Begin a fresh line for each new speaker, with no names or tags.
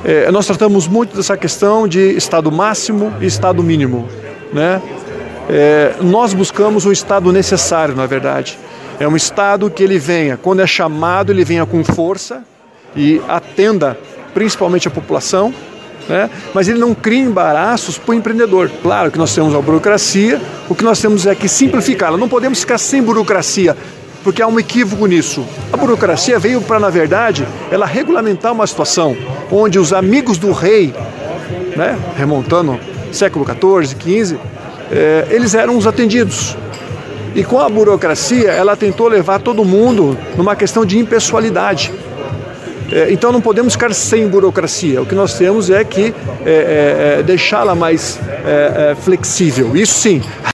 nós tratamos muito dessa questão de Estado máximo e Estado mínimo, né? Nós buscamos um Estado necessário, na verdade. É um Estado que ele venha, quando é chamado, ele venha com força e atenda principalmente a população, né? Mas ele não cria embaraços para o empreendedor. Claro que nós temos a burocracia, o que nós temos é que simplificá-la. Não podemos ficar sem burocracia, porque há um equívoco nisso. A burocracia veio para, na verdade, ela regulamentar uma situação onde os amigos do rei, né, remontando século XIV, XV, eles eram os atendidos. E com a burocracia, ela tentou levar todo mundo numa questão de impessoalidade. Então não podemos ficar sem burocracia. O que nós temos é que deixá-la mais flexível. Isso sim.